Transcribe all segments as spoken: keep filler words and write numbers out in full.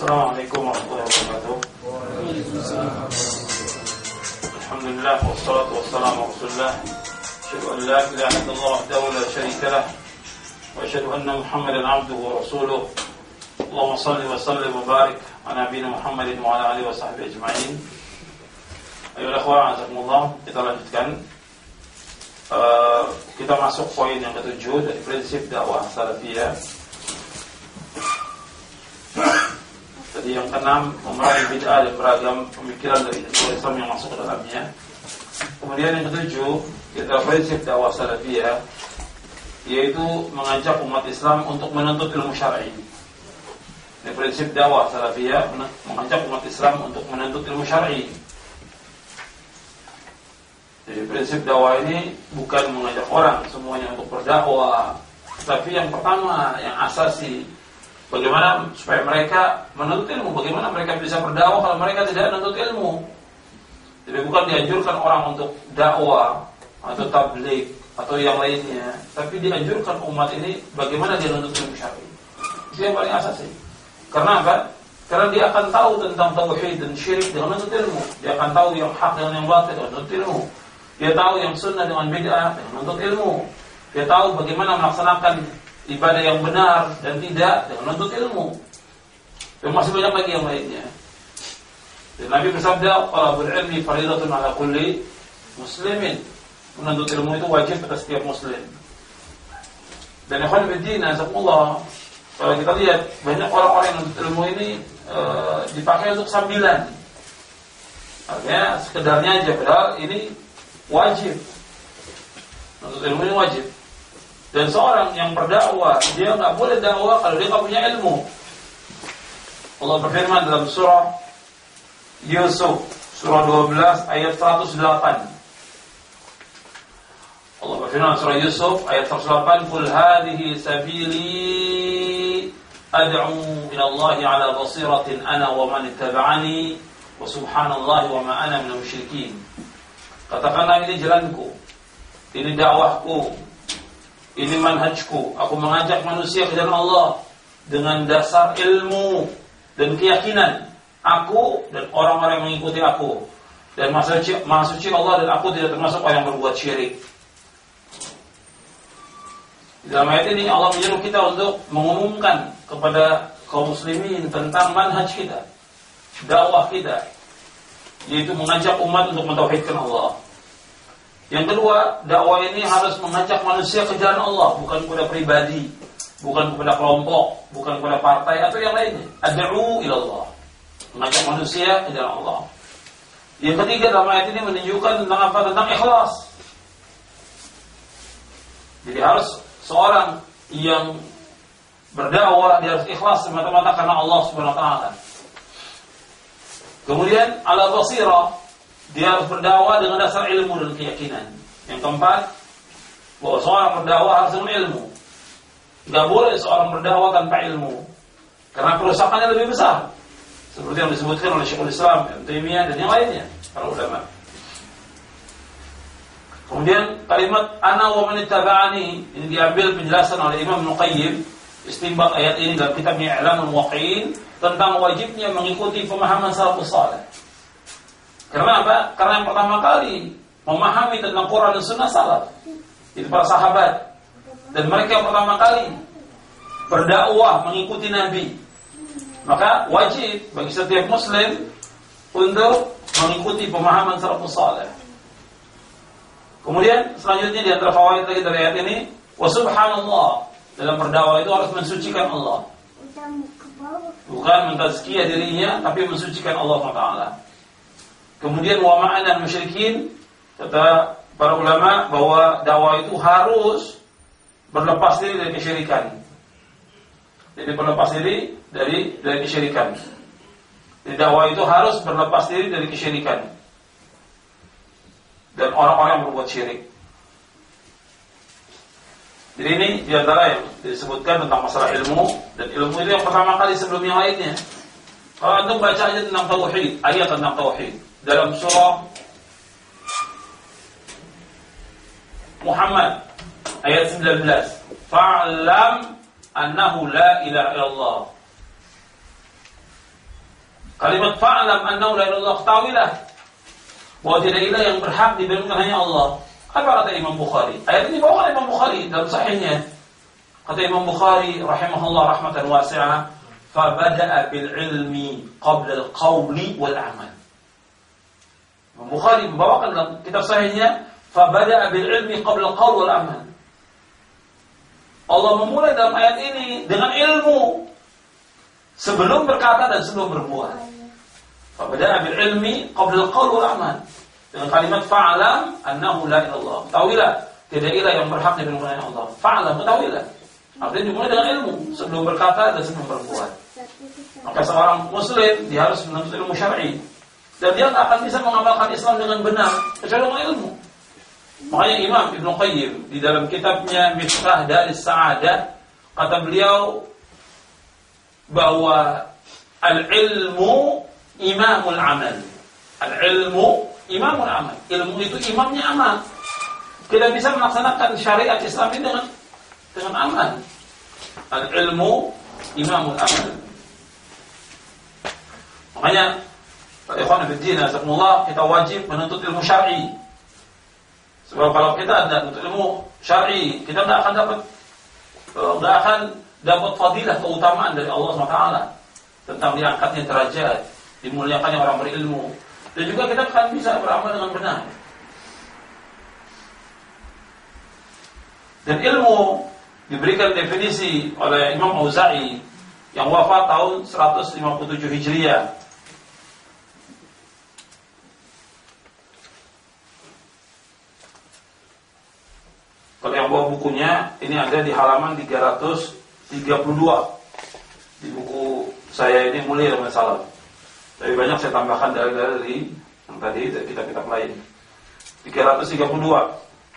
Assalamualaikum warahmatullahi wabarakatuh. Alhamdulillah wassalatu wassalamu ala Rasulillah. Asyhadu an la ilaha illallah wahdahu la syarika lah wa asyhadu anna Muhammadan abduhu wa rasuluh. Allahumma shalli wa sallim wa barik ala nabiyina Muhammadin wa ala alihi wa sahbihi ajma'in. Ayo ikhwan, jazakumullah. Kita lanjutkan. Uh, kita masuk poin yang ketujuh dari prinsip dakwah salafiyah. Tadi yang keenam, memerangi bid'ah dan beragam pemikiran dari Islam yang masuk ke dalamnya. Kemudian yang ketujuh, kita prinsip dakwah salafiyah, yaitu mengajak umat Islam untuk menuntut ilmu syar'i. Ini prinsip dakwah salafiyah, mengajak umat Islam untuk menuntut ilmu syar'i. Jadi prinsip dakwah ini bukan mengajak orang semuanya untuk berdakwah, tapi yang pertama, yang asasi, bagaimana supaya mereka menuntut ilmu, bagaimana mereka bisa berdakwah kalau mereka tidak menuntut ilmu. Jadi bukan dianjurkan orang untuk dakwah atau tabligh atau yang lainnya, tapi dianjurkan umat ini bagaimana dia menuntut ilmu syar'i. Itu yang paling asasi. Karena apa? Karena dia akan tahu tentang tauhid dan syirik dengan menuntut ilmu. Dia akan tahu yang hak dengan yang batil dengan menuntut ilmu. Dia tahu yang sunnah dengan bid'ah dengan menuntut ilmu. Dia tahu bagaimana melaksanakan ibadah yang benar dan tidak dengan menuntut ilmu. Dan masih banyak lagi yang lainnya. Dan Nabi bersabda, "Talabul ilmi fardhatun 'ala kulli muslimin." Menuntut ilmu itu wajib atas setiap muslim. Dan ikhwan fillah, jazakumullah, kalau kita lihat banyak orang-orang yang menuntut ilmu ini e, dipakai untuk sambilan. Artinya sekedarnya aja, padahal ini wajib. Menuntut ilmu ini wajib. Dan seorang yang berdakwah, dia nggak boleh dakwah kalau dia nggak punya ilmu. Allah berfirman dalam surah Yusuf, surah dua belas ayat seratus delapan. Allah berfirman surah Yusuf ayat seratus delapan, "Qul hadhihi sabili ad'u ila Allah 'ala basiratin ana wa man ittaba'ani wa subhanallahi wa ma ana minal musyrikin." Katakanlah, ini jalanku, ini dakwahku, ini manhajku. Aku mengajak manusia ke jalan Allah dengan dasar ilmu dan keyakinan. Aku dan orang-orang yang mengikuti aku. Dan Maha Suci Allah dan aku tidak termasuk orang yang berbuat syirik. Dalam ayat ini Allah menyuruh kita untuk mengumumkan kepada kaum muslimin tentang manhaj kita, dakwah kita, yaitu mengajak umat untuk mentauhidkan Allah. Yang kedua, dakwah ini harus mengajak manusia ke jalan Allah, bukan kepada pribadi, bukan kepada kelompok, bukan kepada partai atau yang lainnya. Ad'u ila Allah, mengajak manusia ke jalan Allah. Yang ketiga, dalam ayat ini menunjukkan tentang apa? Tentang ikhlas. Jadi harus seorang yang berdakwah, dia harus ikhlas semata-mata karena Allah Subhanahu wa taala. Kemudian ala basirah, dia harus berdakwah dengan dasar ilmu dan keyakinan. Yang keempat, bahwa seorang berdakwah harus dengan ilmu. Tidak boleh seorang berdakwah tanpa ilmu, karena kerusakannya lebih besar, seperti yang disebutkan oleh Syekhul Islam, Ibnu Taimiyah dan yang lainnya, para ulama. Kemudian kalimat ana wa man ittaba'ani ini diambil penjelasan oleh Imam Ibnu Qayyim, istinbat ayat ini dalam kitabnya I'lamul Muwaqqi'in, tentang wajibnya mengikuti pemahaman salafus saleh. Karena apa? Karena yang pertama kali memahami tentang Quran dan Sunnah salaf itu para sahabat, dan mereka yang pertama kali berdakwah mengikuti Nabi. Maka wajib bagi setiap muslim untuk mengikuti pemahaman salafus saleh. Kemudian selanjutnya di antara fawaid lagi dari ayat ini, wa subhanallah, dalam berdakwah itu harus mensucikan Allah. Bukan mentazkiyah dirinya, tapi mensucikan Allah subhanahu wa taala. Kemudian wa ma'ana musyrikin, kata para ulama bahwa dakwah itu harus berlepas diri dari kesyirikan. Jadi berlepas diri dari dari kesyirikan. Jadi dakwah itu harus berlepas diri dari kesyirikan dan orang-orang yang berbuat syirik. Jadi ini diantara yang disebutkan tentang masalah ilmu, dan ilmu itu yang pertama kali sebelum yang lainnya. Kalau antum baca aja tentang tauhid, ayat tentang tauhid dalam surah Muhammad ayat sembilan belas, fa'lam annahu la ilaha illallah. Kalimat fa'lam annahu la ilaha illallah, ketahuilah bahwa tidak ilah yang berhak diberikan hanya Allah. Apa kata Imam Bukhari? Ayat ini bawakan Imam Bukhari dalam sahihnya. Kata Imam Bukhari rahimahullah rahmatan wasi'ah, fa bada'a bil ilmi qabla al qawli wal amal. Imam Bukhari membawakan dalam kitab sahihnya, fa bada'a bil ilmi qabla al qawl wal amal. Allah memulai dalam ayat ini dengan ilmu sebelum berkata dan sebelum berbuat. Fa bada'a bil ilmi qabla al qawl wal amal. Dengan kalimat fa'lam annahu la ilaha illallah. Ketahuilah tidak ilah yang berhak diberikan hanya Allah. Fa'lam, ketahuilah. Artinya dimulai dengan ilmu sebelum berkata dan sebelum berbuat. Maka seorang muslim dia harus menuntut ilmu syar'i. Dan dia tak akan bisa mengamalkan Islam dengan benar kecuali dengan ilmu. Makanya Imam Ibnu Qayyim di dalam kitabnya Miftah Daris Sa'adah kata beliau bahwa al-ilmu imamul amal. Al-ilmu imamul amal. Ilmu itu imamnya amal. Kita bisa melaksanakan syariat Islam ini dengan dengan amal. Al-ilmu imamul amal. Makanya ikhwan fillah, azakumullah, kita wajib menuntut ilmu syar'i. Sebab kalau kita tidak menuntut ilmu syar'i, kita tidak akan dapat tidak akan dapat fadilah, keutamaan dari Allah subhanahu wa taala tentang diangkatnya derajat, dimuliakannya orang berilmu. Dan juga kita akan bisa beramal dengan benar. Dan ilmu diberikan definisi oleh Imam Auza'i yang wafat tahun seratus lima puluh tujuh Hijriah. Kalau yang bawa bukunya, ini ada di halaman tiga ratus tiga puluh dua. Di buku saya ini Mulia dengan Salam. Lebih banyak saya tambahkan dari yang tadi, dari kitab-kitab lain. tiga ratus tiga puluh dua.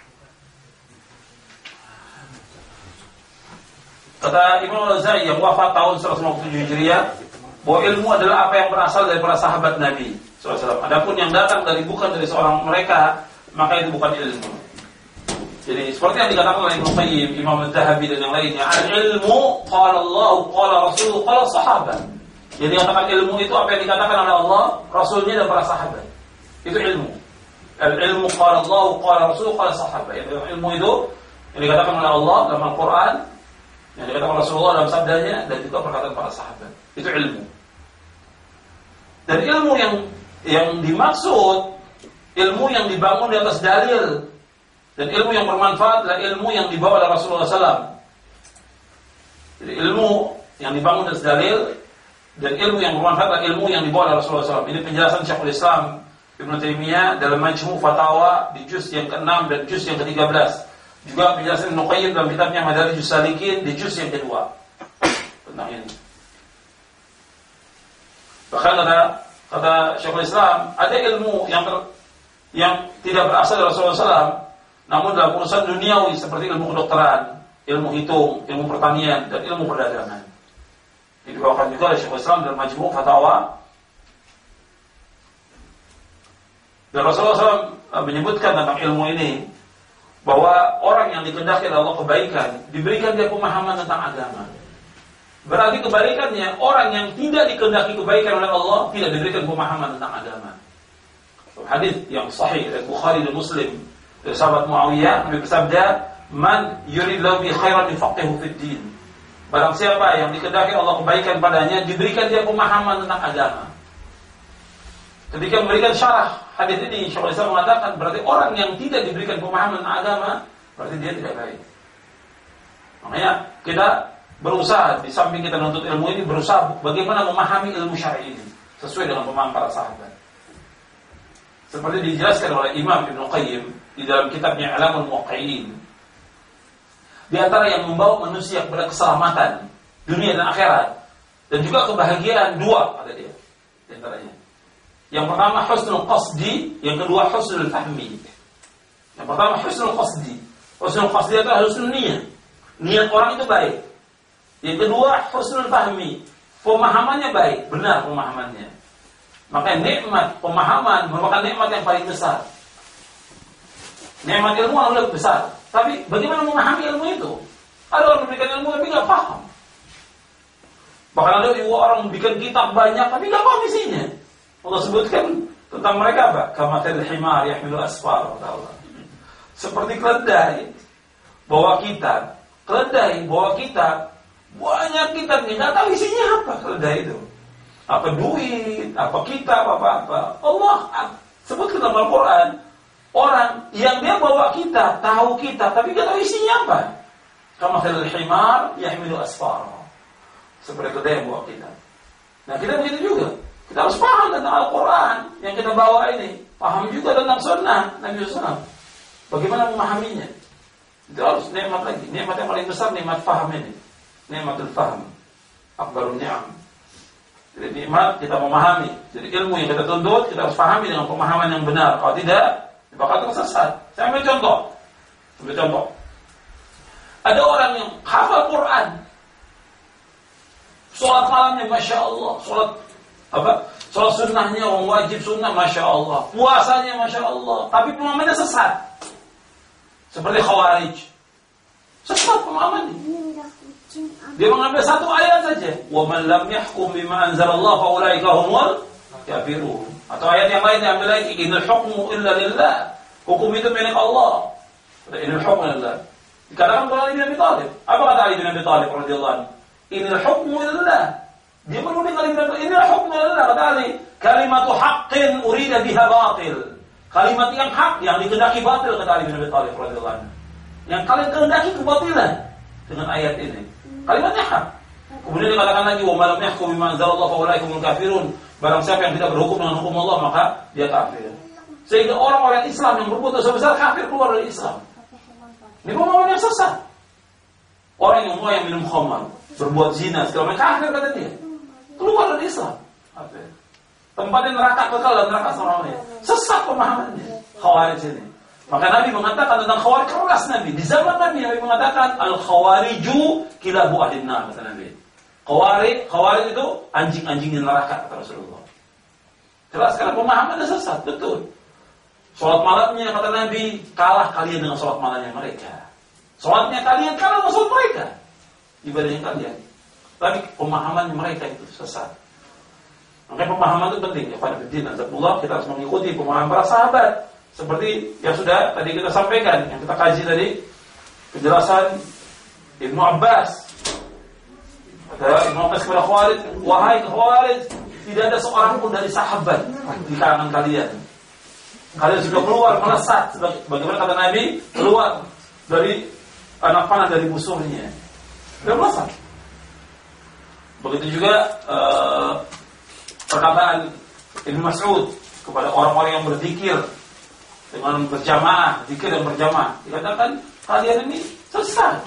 Kata Imam Al-Ghazali yang wafat tahun seratus lima puluh tujuh Hijriah, bahwa ilmu adalah apa yang berasal dari para sahabat Nabi shallallahu alaihi wasallam. Adapun yang datang dari bukan dari seorang mereka, maka itu bukan ilmu. Jadi seperti yang dikatakan oleh Ibnu Qayyim, Imam Az-Zahabi dan yang lainnya, al-ilmu qala Allah, qala Rasul, qala sahabat. Jadi dikatakan ilmu itu apa yang dikatakan oleh Allah, Rasulnya dan para sahabat. Itu ilmu. Al-ilmu qala Allah, qala Rasul, qala sahabat. Ilmu itu yang dikatakan oleh Allah dalam Al-Qur'an, yang dikatakan oleh Rasulullah dalam sabdanya, dan juga perkataan para sahabat. Itu ilmu. Dan ilmu yang yang dimaksud, ilmu yang dibangun di atas dalil. Dan ilmu yang bermanfaat adalah ilmu yang dibawa oleh Rasulullah shallallahu alaihi wasallam. Jadi ilmu yang dibangun atas dalil dan ilmu yang bermanfaat adalah ilmu yang dibawa oleh Rasulullah shallallahu alaihi wasallam. Ini penjelasan Syekhul Islam Ibnu Taimiyah dalam Majmu' Fatawa di juz yang keenam dan juz yang ketiga belas. Juga penjelasan Ibnu Qayyim dalam kitabnya Madarijus Salikin di juz yang kedua tentang ini. Bahkan kata kata Syekhul Islam, ada ilmu yang ter, yang tidak berasal dari Rasulullah shallallahu alaihi wasallam, namun dalam urusan duniawi seperti ilmu kedokteran, ilmu hitung, ilmu pertanian, dan ilmu perdagangan. Ini dibawakan juga oleh Syekhul Islam dalam Majmu' Fatawa. Dan Rasulullah shallallahu alaihi wasallam menyebutkan tentang ilmu ini bahwa orang yang dikehendaki oleh Allah kebaikan diberikan dia pemahaman tentang agama. Berarti kebalikannya, orang yang tidak dikehendaki kebaikan oleh Allah tidak diberikan pemahaman tentang agama. Hadis yang sahih dari Bukhari dan Muslim dari sahabat Muawiyah, Nabi bersabda, "Man yuridillahu bi khairan yufaqihu fid din." Barang siapa yang dikehendaki Allah kebaikan padanya, diberikan dia pemahaman tentang agama. Ketika memberikan syarah hadis ini, Syekhul Islam mengatakan berarti orang yang tidak diberikan pemahaman tentang agama, berarti dia tidak baik. Makanya kita berusaha, di samping kita menuntut ilmu ini, berusaha bagaimana memahami ilmu syar'i ini sesuai dengan pemahaman para sahabat. Seperti dijelaskan oleh Imam Ibnu Qayyim di dalam kitabnya I'lamul Muwaqqi'in. Di antara yang membawa manusia kepada keselamatan dunia dan akhirat dan juga kebahagiaan dua ada dia. Di antaranya. Yang pertama husnul qasdi, yang kedua husnul fahmi. Yang pertama husnul qasdi. Husnul qasdi itu husnul niat. Niat orang itu baik. Yang kedua husnul fahmi. Pemahamannya baik, benar pemahamannya. Maka nikmat pemahaman merupakan nikmat yang paling besar. Nikmat ilmu yang lebih besar. Tapi bagaimana memahami ilmu itu? Ada orang memberikan ilmu tapi nggak paham. Bahkan ada juga orang bikin kitab banyak tapi nggak paham isinya. Allah sebutkan tentang mereka apa? Kamathil himar yahmilu asfar. Seperti keledai bawa kitab, keledai bawa kitab, banyak kitab nggak tahu isinya apa keledai itu. Apa duit, apa kitab, apa-apa. Allah sebutkan dalam Al-Quran, orang yang dia bawa kitab, tahu kitab, tapi nggak tahu isinya apa. Kamathil himar yahmilu asfar. Seperti keledai yang bawa kitab. Nah kita begitu juga. Kita harus paham tentang Al-Quran yang kita bawa ini. Paham juga tentang sunnah Nabi shallallahu alaihi wasallam. Bagaimana memahaminya? Itu harus nikmat lagi. Nikmat yang paling besar nikmat paham ini. Nikmatul faham. Akbarun ni'am. Jadi nikmat kita memahami. Jadi ilmu yang kita tuntut kita harus pahami dengan pemahaman yang benar. Kalau tidak, bakal tersesat. Saya ambil contoh. Ambil contoh. Ada orang yang hafal Quran. Sholat malamnya Masya Allah. Sholat apa? Sholat sunnahnya, orang wajib sunnah Masya Allah. Puasanya Masya Allah. Tapi pemahamannya sesat. Seperti Khawarij. Sesat pemahamannya. Dia mengambil satu ayat saja. Wa man lam yahkum bima anzalallahu fa ulaika humul kafirun. Atau ayat yang lain diambil lagi, inal hukmu illa lillah. Hukum itu milik Allah. Inal hukmu lillah. Dikatakan oleh Ali bin Abi Thalib. Apa kata Ali bin Abi Thalib radhiyallahu anhu? Inal hukmu lillah. Dia menuding Ali bin Abi Thalib, inal hukmu lillah, kata Ali. Kalimatu haqqin urida biha batil. Kalimat yang hak yang dikehendaki batil, kata Ali bin Abi Thalib radhiyallahu anhu. Yang kalian kehendaki kebatilan dengan ayat ini. Kalimatnya hak. Kemudian dikatakan lagi, wa man lam yahkum bima anzalallahu fa ulaika humul kafirun. Barang siapa yang tidak berhukum dengan hukum Allah maka dia kafir. Sehingga orang-orang Islam yang berbuat dosa besar kafir keluar dari Islam. Ini pemahaman yang sesat. Orang yang mau yang minum khamar, berbuat zina, segala macam kafir kata dia. Keluar dari Islam. Kafir. Tempatnya neraka kekal dan neraka selamanya. Sesat pemahamannya. Khawarij ini. Maka Nabi mengatakan tentang Khawarij keras Nabi. Di zaman Nabi Nabi mengatakan al-khawariju kilabu ahlin nar, kata Nabi. Khawarij, Khawarij itu anjing-anjingnya neraka, kata Rasulullah. Jelas karena pemahamannya sesat, betul. Salat malamnya kata Nabi kalah kalian dengan salat malamnya mereka. Salatnya kalian kalah dengan salat mereka. Ibadahnya kalian. Tapi pemahaman mereka itu sesat. Makanya pemahaman itu penting. Ya pada bidin azabullah kita harus mengikuti pemahaman para sahabat. Seperti yang sudah tadi kita sampaikan, yang kita kaji tadi, penjelasan Ibnu Abbas. Kata Ibnu Abbas kepada Khawarij, wahai Khawarij, tidak ada seorang pun dari sahabat di kalangan kalian. Kalian sudah keluar melesat, bagaimana kata Nabi, keluar dari anak panah dari musuhnya. Sudah melesat. Begitu juga uh, perkataan Ibnu Mas'ud kepada orang-orang yang berzikir dengan berjamaah, zikir dan berjamaah. Dikatakan kalian ini sesat.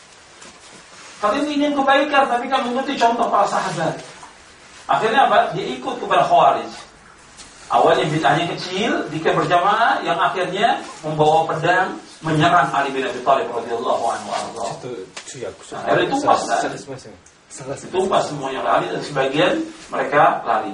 Kalian ingin kebaikan tapi kan mengikuti contoh para sahabat. Akhirnya apa? Dia ikut kepada Khawarij. Awalnya bid'ahnya kecil, zikir berjamaah, yang akhirnya membawa pedang menyerang Ali bin Abi Thalib radhiyallahu anhu. Nah, akhirnya tumpas, tumpas semuanya lari dan sebagian mereka lari.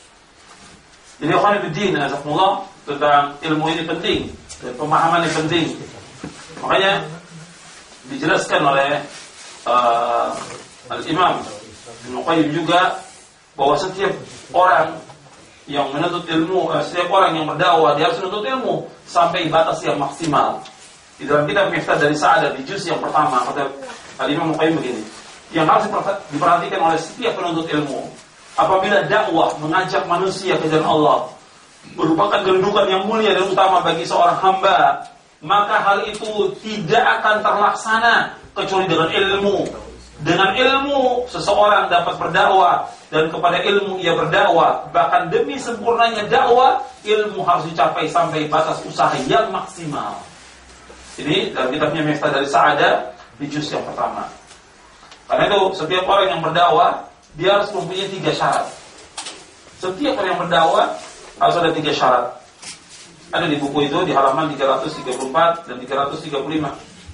Jadi ikhwan fillah, jazakumullah, tentang ilmu ini penting dan pemahaman ini penting. Makanya dijelaskan oleh uh, Al-Imam Ibnu Qayyim juga bahwa setiap orang yang menuntut ilmu, uh, setiap orang yang berdakwah dia harus menuntut ilmu sampai batas yang maksimal. Di dalam kitab Miftah dari Sa'adah di juz yang pertama kata Al-Imam Ibnu Qayyim begini, yang harus diperhatikan oleh setiap penuntut ilmu apabila dakwah mengajak manusia ke jalan Allah merupakan kedudukan yang mulia dan utama bagi seorang hamba, maka hal itu tidak akan terlaksana kecuali dengan ilmu. Dengan ilmu seseorang dapat berdakwah dan kepada ilmu ia berdakwah. Bahkan demi sempurnanya dakwah, ilmu harus dicapai sampai batas usaha yang maksimal. Ini dalam kitabnya Miftah dari Sa'adah di juz yang pertama. Karena itu setiap orang yang berdakwah dia harus mempunyai tiga syarat. Setiap orang yang berdakwah harus ada tiga syarat. Ada di buku itu di halaman tiga ratus tiga puluh empat dan tiga ratus tiga puluh lima.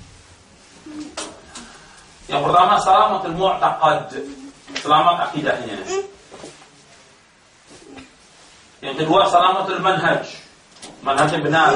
Yang pertama, salamatul mu'taqad, selamat akidahnya. Yang kedua, salamatul manhaj, manhajnya benar.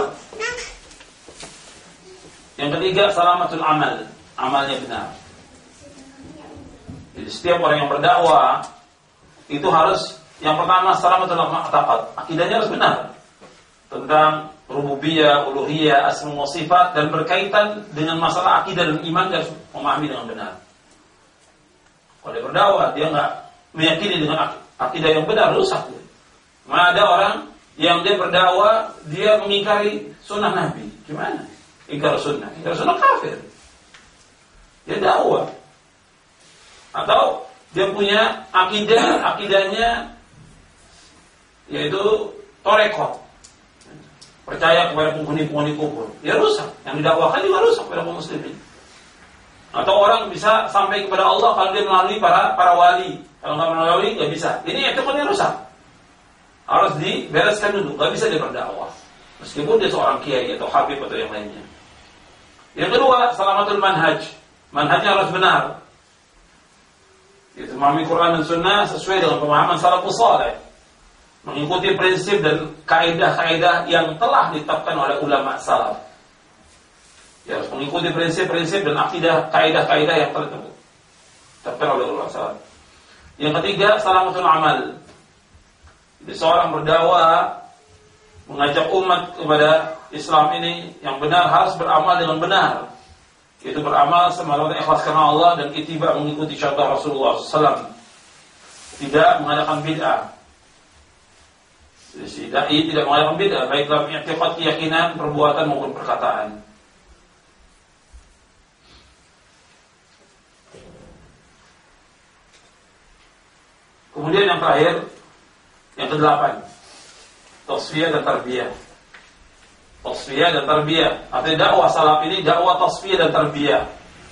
Yang ketiga, salamatul amal, amalnya benar. Jadi setiap orang yang berdakwah itu harus yang pertama salamatul ma'taqad, akidahnya harus benar tentang rububiyah, uluhiyah, asma wa sifat, dan berkaitan dengan masalah akidah dan iman dia harus memahami dengan benar. Kalau dia berdakwah dia nggak meyakini dengan akidah yang benar, rusak dia. Mana ada orang yang dia berdakwah dia mengingkari sunnah Nabi, gimana? Ingkar sunnah, ingkar sunnah kafir. Dia dakwah. Atau dia punya akidah, akidahnya yaitu torekot, percaya kepada penghuni-penghuni kubur, ya rusak. Yang didakwakan juga rusak kepada kaum muslimin. Atau orang bisa sampai kepada Allah kalau dia melalui para para wali, kalau nggak melalui nggak bisa. Ini itu kan yang rusak, harus dibereskan dulu. Nggak bisa dia berdakwah meskipun dia seorang kiai atau habib atau yang lainnya. Yang kedua, salamatul manhaj, manhajnya harus benar. Itu memahami Quran dan Sunnah sesuai dengan pemahaman salafus saleh, mengikuti prinsip dan kaidah-kaidah yang telah ditetapkan oleh ulama salaf. Ya, harus mengikuti prinsip-prinsip dan akidah, kaidah-kaidah yang telah ditetapkan oleh ulama salaf. Yang ketiga, salamatul amal. Jadi seorang berdakwah mengajak umat kepada Islam ini yang benar harus beramal dengan benar. Itu beramal semata ikhlas karena Allah dan ittiba mengikuti contoh Rasulullah shallallahu alaihi wasallam. Tidak mengadakan bid'ah. Si dai tidak mengadakan bid'ah baik dalam i'tiqad, keyakinan, perbuatan maupun perkataan. Kemudian yang terakhir, yang kedelapan, tasfiyah dan tarbiyah. Tasfiyah dan tarbiyah. Artinya dakwah salaf ini dakwah tasfiyah dan tarbiyah.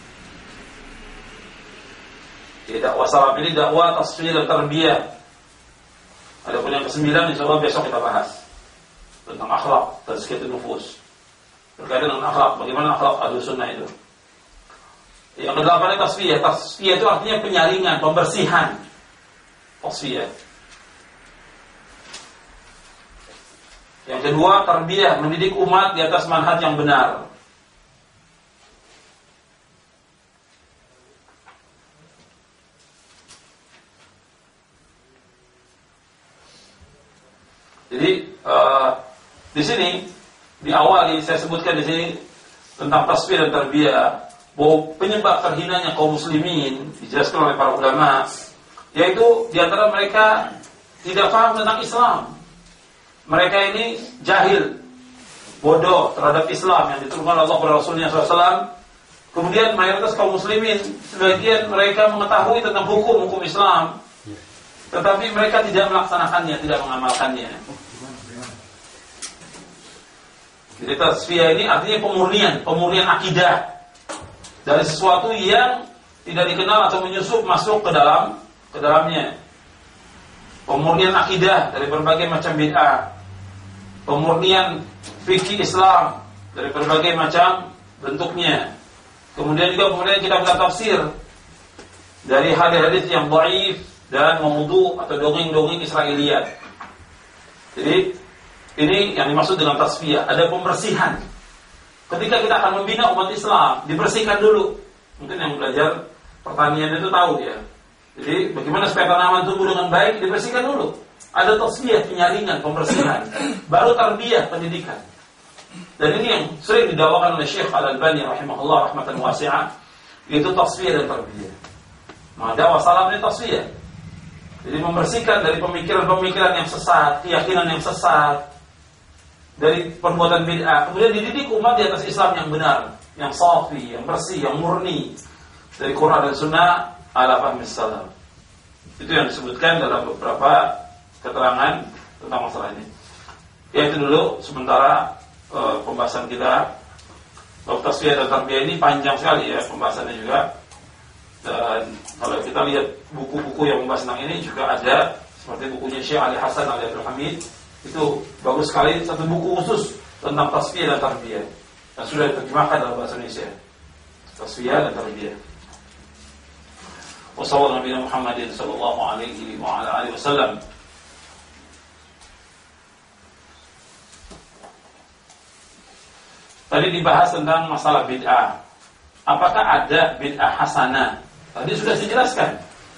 Jadi dakwah salaf ini dakwah tasfiyah dan tarbiyah. Adapun yang kesembilan insyaallah besok kita bahas tentang akhlak, tazkiyatun nufus. Berkaitan dengan akhlak, bagaimana akhlak Ahlus Sunnah itu. Yang kedelapan tasfiyah. Tasfiyah itu artinya penyaringan, pembersihan. Tasfiyah. Yang kedua, tarbiyah, mendidik umat di atas manhaj yang benar. Jadi uh, di sini di awal saya sebutkan di sini tentang tasfiyah dan tarbiyah, bahwa penyebab terhinanya kaum muslimin dijelaskan oleh para ulama, yaitu di antara mereka tidak paham tentang Islam. Mereka ini jahil, bodoh terhadap Islam yang diturunkan Allah kepada Rasulnya shallallahu alaihi wasallam. Kemudian mayoritas kaum muslimin, sebagian mereka mengetahui tentang hukum-hukum Islam, tetapi mereka tidak melaksanakannya, tidak mengamalkannya. Jadi tasfiyah ini artinya pemurnian, pemurnian akidah dari sesuatu yang tidak dikenal atau menyusup masuk ke dalam ke dalamnya. Pemurnian akidah dari berbagai macam bid'ah. Pemurnian fikih Islam dari berbagai macam bentuknya. Kemudian juga kemudian kita buat tafsir dari hadis-hadis yang dhaif dan maudhu atau dongeng-dongeng Israiliyat. Jadi ini yang dimaksud dengan tasfiyah, ada pembersihan. Ketika kita akan membina umat Islam, dibersihkan dulu. Mungkin yang belajar pertanian itu tahu ya. Jadi bagaimana supaya tanaman tumbuh dengan baik, dibersihkan dulu. Ada tasfiyah, penyaringan, pembersihan. Baru tarbiyah, pendidikan. Dan ini yang sering didakwakan oleh Syekh Al-Albani rahimahullah rahmatan wasi'ah, yaitu tasfiyah dan tarbiyah. Maka dakwah salaf ini tasfiyah. Jadi membersihkan dari pemikiran-pemikiran yang sesat, keyakinan yang sesat, dari perbuatan bid'ah. Kemudian dididik umat di atas Islam yang benar, yang safi, yang bersih, yang murni dari Quran dan Sunnah ala fahmi salaf. Itu yang disebutkan dalam beberapa keterangan tentang masalah ini. Ya itu dulu sementara e, pembahasan kita. Bab tasfiyah dan tarbiyah ini panjang sekali ya pembahasannya juga. Dan kalau kita lihat buku-buku yang membahas tentang ini juga ada, seperti bukunya Syekh Ali Hasan Ali Abdul Hamid, itu bagus sekali, satu buku khusus tentang tasfiyah dan tarbiyah dan sudah diterjemahkan dalam bahasa Indonesia. Tasfiyah dan tarbiyah. Wassallallahu Nabi Muhammadin sallallahu alaihi wa ala alihi wasallam. Tadi dibahas tentang masalah bid'ah. Apakah ada bid'ah hasanah? Tadi sudah dijelaskan.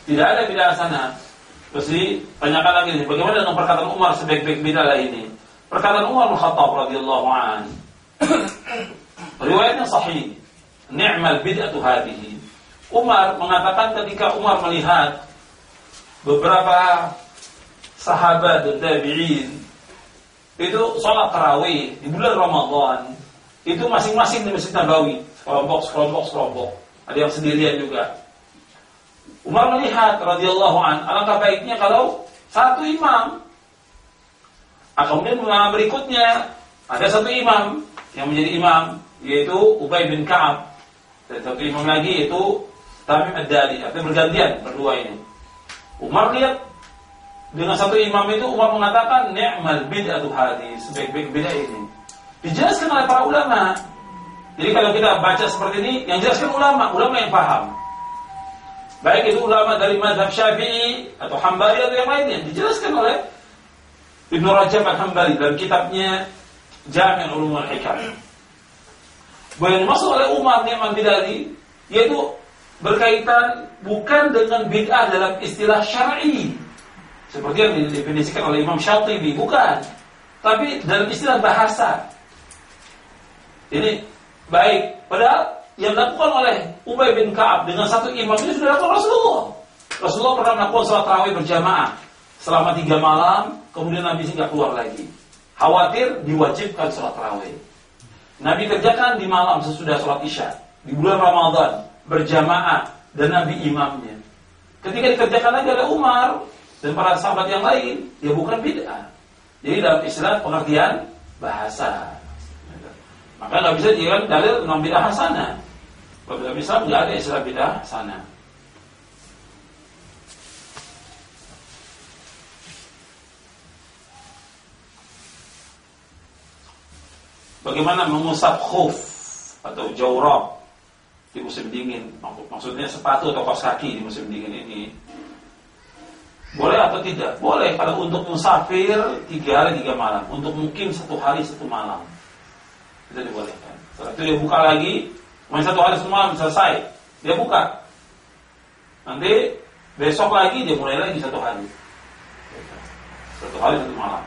Tidak ada bid'ah hasanah. Terus ditanyakan lagi nih, bagaimana dengan perkataan Umar sebaik-baik bid'ah ini? Perkataan Umar bin Khattab radhiyallahu anhu. Riwayatnya sahih. Ni'mal bid'atu hadhihi. Umar mengatakan ketika Umar melihat beberapa sahabat dan tabi'in itu sholat tarawih di bulan Ramadan, itu masing-masing di Masjid Nabawi, sekelompok, sekelompok, sekelompok. Ada yang sendirian juga. Umar melihat radhiyallahu an, alangkah baiknya kalau satu imam. Nah, kemudian ulama berikutnya ada satu imam yang menjadi imam, yaitu Ubay bin Ka'ab, dan satu imam lagi yaitu Tamim ad-Dari. Artinya bergantian berdua ini. Umar lihat dengan satu imam itu, Umar mengatakan ni'mal bid'atu hadis, sebaik-baik bid'ah ini. Dijelaskan oleh para ulama. Jadi kalau kita baca seperti ini, yang jelaskan ulama, ulama yang paham. Baik itu ulama dari mazhab Syafi'i atau Hambali atau yang lainnya, dijelaskan oleh Ibnu Rajab al-Hambali dalam kitabnya Jami' Ulum al-Hikam. Bahwa yang dimaksud oleh Umar ni'mal bid'ah yaitu berkaitan bukan dengan bid'ah dalam istilah syar'i seperti yang didefinisikan oleh Imam Syatibi, bukan, tapi dalam istilah bahasa. Ini baik, padahal yang dilakukan oleh Ubay bin Ka'ab dengan satu imam ini sudah dilakukan Rasulullah. Rasulullah pernah melakukan salat tarawih berjamaah selama tiga malam, kemudian Nabi nggak keluar lagi, khawatir diwajibkan salat tarawih. Nabi kerjakan di malam sesudah salat isya di bulan Ramadan berjamaah dan Nabi imamnya. Ketika dikerjakan lagi oleh Umar dan para sahabat yang lain, ya bukan bid'ah. Jadi dalam istilah pengertian bahasa. Maka nggak bisa dijadikan dalil tentang bid'ah hasanah. Kalau dalam Islam nggak ada istilah bid'ah hasanah. Bagaimana mengusap khuf atau jawrab di musim dingin, maksudnya sepatu atau kaos kaki di musim dingin ini, boleh atau tidak? Boleh kalau untuk musafir tiga hari tiga malam, untuk mukim satu hari satu malam, itu dibolehkan. Setelah itu dia buka lagi, main satu hari satu malam selesai, dia buka. Nanti besok lagi dia mulai lagi satu hari, satu hari satu malam.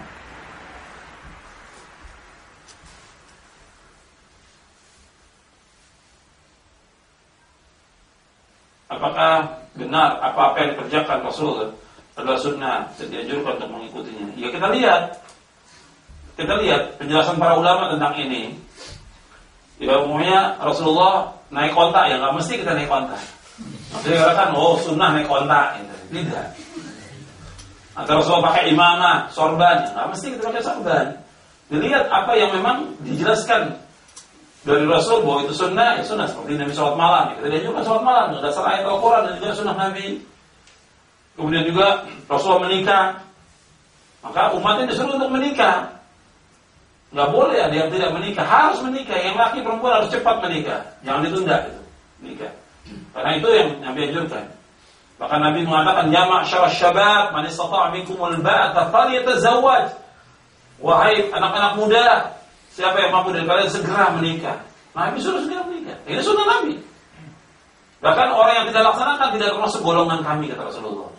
Apakah benar apa-apa yang dikerjakan Rasul adalah sunnah dan dianjurkan untuk mengikutinya? Ya kita lihat, kita lihat penjelasan para ulama tentang ini. Ya umumnya Rasulullah naik onta, ya nggak mesti kita naik onta. Maksudnya katakan, oh sunnah naik onta, gitu. Tidak. Atau Rasulullah pakai imamah, sorban, ya nggak mesti kita pakai sorban. Dilihat apa yang memang dijelaskan dari Rasul bahwa itu sunnah, ya sunnah. Seperti Nabi sholat malam, ya kita dianjurkan sholat malam, dasar ayat Al-Quran dan juga sunnah Nabi. Kemudian juga Rasulullah menikah, maka umatnya disuruh untuk menikah. Nggak boleh ada yang tidak menikah, harus menikah. Yang laki perempuan harus cepat menikah, jangan ditunda itu menikah. Karena itu yang Nabi anjurkan. Bahkan Nabi mengatakan, ya ma'syarasy syabab, man istata'a minkumul ba'ata falyatazawwaj. Wahai anak-anak muda, siapa yang mampu dari kalian segera menikah. Nabi suruh segera menikah. Ini sunnah Nabi. Bahkan orang yang tidak laksanakan tidak termasuk golongan kami, kata Rasulullah.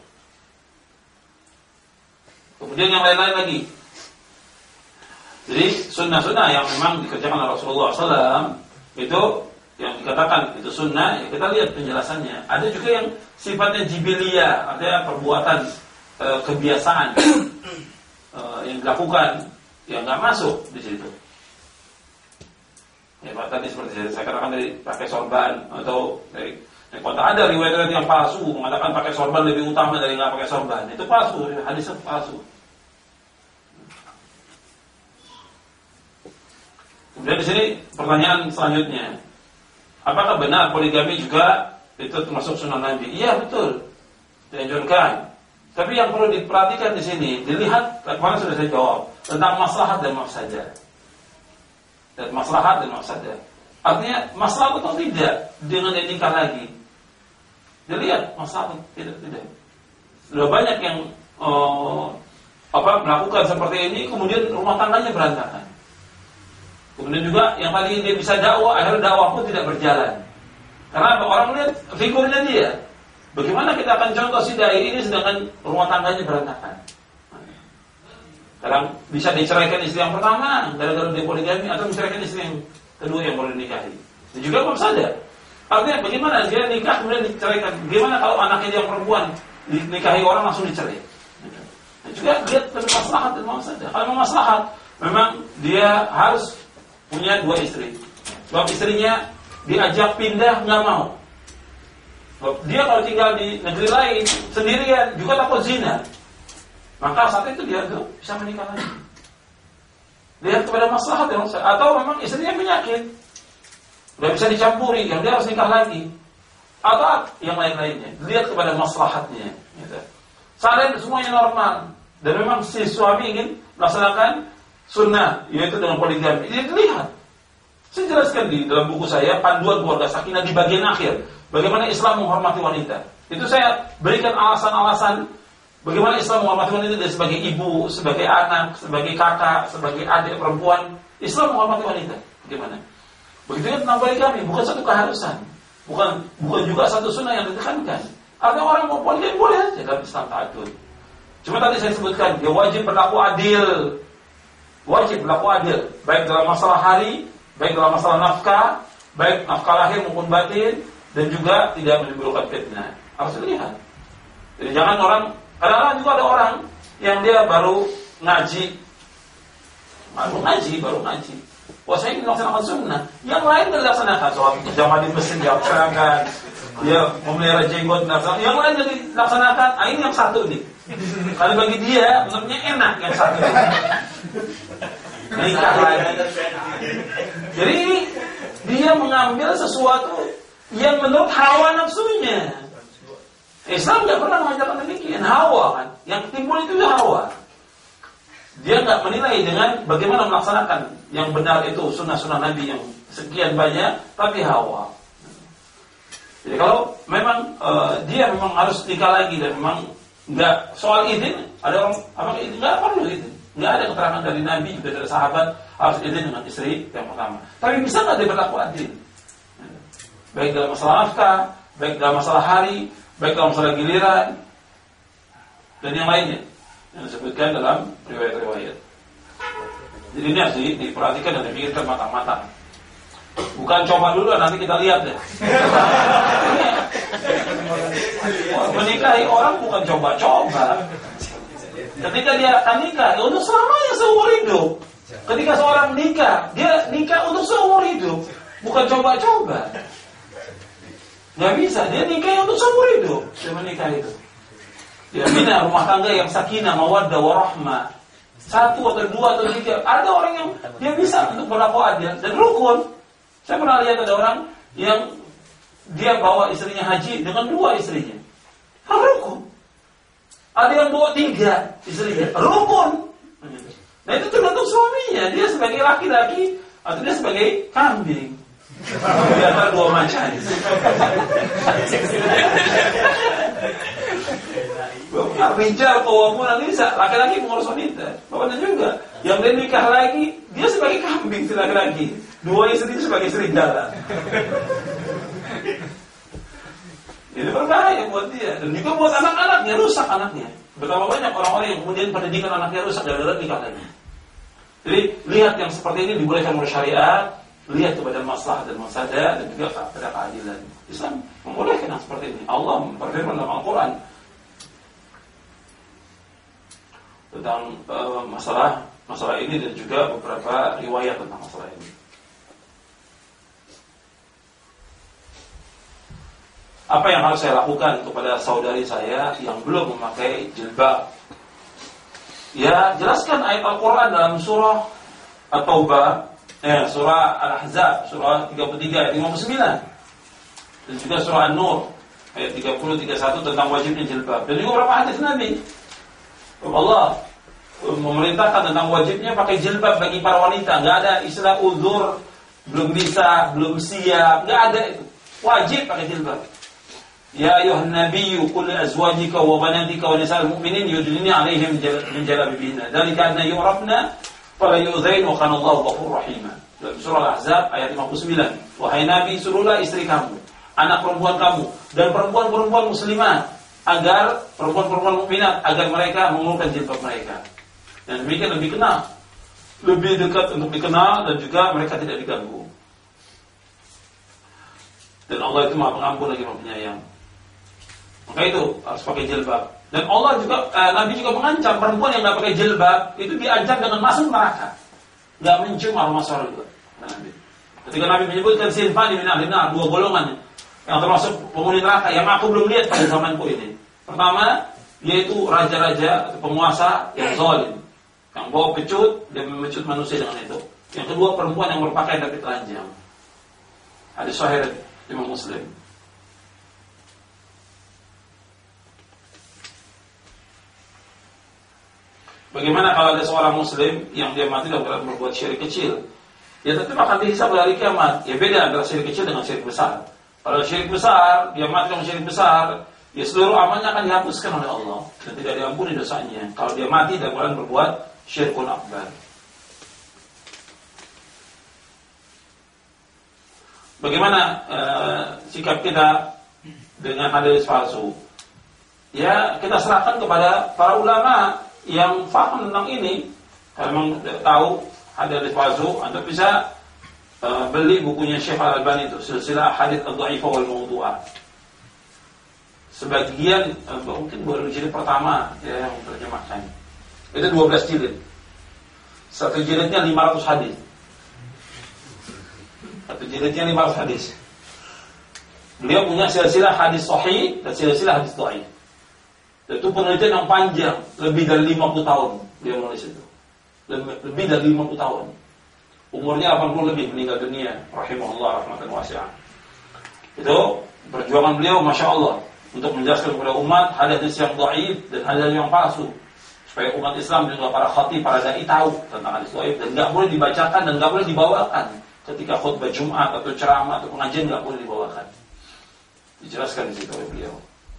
Kemudian yang lain-lain lagi. Jadi sunnah-sunnah yang memang dikerjakan oleh Rasulullah shallallahu alaihi wasallam itu yang dikatakan itu sunnah, ya kita lihat penjelasannya. Ada juga yang sifatnya jibiliyah, artinya perbuatan e, kebiasaan e, yang dilakukan, yang nggak masuk di situ. Ya, tadi seperti saya katakan dari pakai sorban atau dari naik onta, ada riwayat-riwayat yang palsu mengatakan pakai sorban lebih utama dari nggak pakai sorban. Itu palsu, hadis itu palsu. Kemudian di sini pertanyaan selanjutnya, apakah benar poligami juga itu termasuk sunnah Nabi? Iya betul, dianjurkan. Tapi yang perlu diperhatikan di sini, dilihat kemarin sudah saya jawab tentang maslahat dan mafsadah. Dan maslahat dan mafsadah. Artinya maslahat atau tidak dengan yang nikah lagi. Dilihat maslahat tidak tidak. Sudah banyak yang oh, apa melakukan seperti ini, kemudian rumah tangganya berantakan. Kemudian juga yang tadi dia bisa dakwah, akhirnya dakwah pun tidak berjalan. Karena orang melihat figurnya dia. Bagaimana kita akan contoh si dai ini sedangkan rumah tangganya berantakan? Kadang bisa diceraikan istri yang pertama gara-gara dia poligami, atau menceraikan istri yang kedua yang boleh nikahi. Dan juga belum sadar. Artinya bagaimana dia nikah kemudian diceraikan? Bagaimana kalau anaknya yang perempuan dinikahi orang langsung dicerai? Dan juga dia lebih maslahat dan mau sadar. Kalau mau maslahat, memang dia harus punya dua istri. Sebab istrinya diajak pindah nggak mau. Sebab dia kalau tinggal di negeri lain sendirian juga takut zina. Maka saat itu dia tuh bisa menikah lagi. Lihat kepada maslahat yang besar. Atau memang istrinya penyakit, nggak bisa dicampuri, yang dia harus nikah lagi. Atau yang lain-lainnya. Lihat kepada maslahatnya. Gitu. Saat itu semuanya normal. Dan memang si suami ingin melaksanakan sunnah, yaitu dengan poligami. Ini dilihat. Saya jelaskan di dalam buku saya, Panduan Keluarga Sakinah di bagian akhir. Bagaimana Islam menghormati wanita. Itu saya berikan alasan-alasan bagaimana Islam menghormati wanita sebagai ibu, sebagai anak, sebagai kakak, sebagai adik perempuan. Islam menghormati wanita. Bagaimana? Begitu juga tentang poligami, bukan satu keharusan, bukan bukan juga satu sunnah yang ditekankan. Ada orang mau poligami boleh aja dalam Islam ta'adud. Cuma tadi saya sebutkan, dia wajib berlaku adil, wajib berlaku adil, baik dalam masalah hari, baik dalam masalah nafkah, baik nafkah lahir maupun batin, dan juga tidak menimbulkan fitnah. Harus dilihat. Jadi jangan orang. Kadang-kadang juga ada orang yang dia baru ngaji, baru ngaji, baru ngaji. Wah, saya ingin melaksanakan sunnah. Yang lain tidak dilaksanakan. Soal jamaah di mesin dilaksanakan, dia memelihara jenggot dilaksanakan. Yang lain tidak dilaksanakan. Ah, ini yang satu nih. Kalau bagi dia, menurutnya enak yang satu. Nikah lagi. Jadi dia mengambil sesuatu yang menurut hawa nafsunya. Islam tidak pernah mengajarkan demikian. Hawa kan, yang timbul itu ya hawa. Dia tidak menilai dengan bagaimana melaksanakan yang benar itu sunnah-sunnah Nabi yang sekian banyak, tapi hawa. Jadi kalau memang uh, dia memang harus nikah lagi dan memang nggak soal izin, ada orang apa izin nggak perlu izin, nggak ada keterangan dari Nabi juga dari sahabat harus izin dengan istri yang pertama. Tapi bisa nggak dia berlaku adil? Baik dalam masalah nafkah, baik dalam masalah hari, baik dalam masalah giliran dan yang lainnya yang disebutkan dalam riwayat-riwayat. Jadi ini harus diperhatikan dan dipikirkan matang-matang. Bukan coba dulu nanti kita lihat deh. Menikahi orang bukan coba-coba. Ketika dia akan nikah ya untuk selamanya seumur hidup. Ketika seorang nikah, dia nikah untuk seumur hidup, bukan coba-coba. Gak bisa, dia nikah untuk seumur hidup. Dia menikah itu. Dia bina rumah tangga yang sakinah, mawaddah, warahmah. Satu atau dua atau tiga. Ada orang yang dia bisa untuk berlaku adil dan rukun. Saya pernah lihat ada orang yang dia bawa istrinya haji dengan dua istrinya. Rukun. Ada yang bawa tiga istrinya. Rukun. Nah itu tergantung suaminya. Dia sebagai laki-laki atau dia sebagai kambing. Di antara dua macam. Bapak rijal kawamun bisa, laki-laki mengurus wanita. Bapaknya juga. Yang dia nikah lagi, dia sebagai kambing si laki-laki. Dua istri itu sebagai serigala. Ini berbahaya buat dia. Dan juga buat anak-anaknya, rusak anaknya. Betapa banyak orang-orang yang kemudian pendidikan anaknya rusak gara-gara nikah lagi. Jadi lihat yang seperti ini dibolehkan oleh syariat. Lihat kepada maslahat dan mafsadah dan juga kepada keadilan. Islam membolehkan yang seperti ini. Allah berfirman dalam Al-Quran tentang uh, masalah masalah ini dan juga beberapa riwayat tentang masalah ini. Apa yang harus saya lakukan kepada saudari saya yang belum memakai jilbab? Ya, jelaskan ayat Al-Quran dalam surah At-Taubah, eh, surah Al-Ahzab, surah tiga puluh tiga ayat lima puluh sembilan, dan juga surah An-Nur ayat tiga puluh tiga puluh satu tentang wajibnya jilbab, dan juga beberapa hadis Nabi. Allah memerintahkan tentang wajibnya pakai jilbab bagi para wanita. Nggak ada istilah uzur, belum bisa, belum siap, nggak ada itu. Wajib pakai jilbab. Ya ayuhan nabiyyu qul li azwajika wa banatika wa nisa'il mu'minin yudnina 'alaihim min jalabibihinna dzalika anna yu'rafna fala yu'dzain wa kana Allahu ghafurur rahim. Dalam surah Al-Ahzab ayat lima puluh sembilan. Wahai Nabi, suruhlah istri kamu anak perempuan kamu dan perempuan-perempuan muslimat agar perempuan-perempuan mukminat agar mereka mengurungkan jilbab mereka. Dan demikian lebih kenal, lebih dekat untuk dikenal dan juga mereka tidak diganggu. Dan Allah itu Maha Pengampun lagi Maha Penyayang. Maka itu harus pakai jilbab. Dan Allah juga eh, Nabi juga mengancam perempuan yang tidak pakai jilbab itu diancam dengan masuk neraka, nggak mencium aroma surga. Nabi. Ketika Nabi menyebutkan sinfani min ahli nar, dua golongan yang termasuk penghuni neraka yang aku belum lihat pada zamanku ini. Pertama, yaitu raja-raja atau penguasa yang zalim, yang bawa pecut dan memecut manusia dengan itu. Yang kedua, perempuan yang berpakaian tapi telanjang. Hadis sahih Imam Muslim. Bagaimana kalau ada seorang muslim yang dia mati dalam keadaan berbuat syirik kecil? Ya tetap akan dihisab pada hari kiamat. Ya beda antara syirik kecil dengan syirik besar. Kalau syirik besar, dia mati dalam syirik besar, ya seluruh amalnya akan dihapuskan oleh Allah dan tidak diampuni dosanya. Kalau dia mati dalam keadaan berbuat syirkun akbar. Bagaimana uh, sikap kita dengan hadis palsu? Ya kita serahkan kepada para ulama yang faham tentang ini. Kalau memang tahu hadis palsu, Anda bisa uh, beli bukunya Syekh Al-Albani itu, Silsilah Hadits Ad-Dha'ifah wal Mawdu'ah. Sebagian uh, mungkin baru jilid pertama ya, yang terjemahkan. Itu dua belas jilid. Satu jilidnya lima ratus hadis. Satu jilidnya lima ratus hadis. Beliau punya silsilah hadis sahih dan silsilah hadis dhaif. Itu penelitian yang panjang, lebih dari lima puluh tahun dia menulis itu. Lebih dari lima puluh tahun. Umurnya delapan puluh lebih meninggal dunia, rahimahullah rahmatan wasi'ah. Itu perjuangan beliau Masya Allah untuk menjelaskan kepada umat hadis yang dhaif dan hadis yang palsu, supaya umat Islam dan juga para khatib, para dai tahu tentang hadis dhaif dan enggak boleh dibacakan dan enggak boleh dibawakan. Ketika khutbah Jumat atau ceramah atau pengajian nggak boleh dibawakan. Dijelaskan di situ oleh beliau.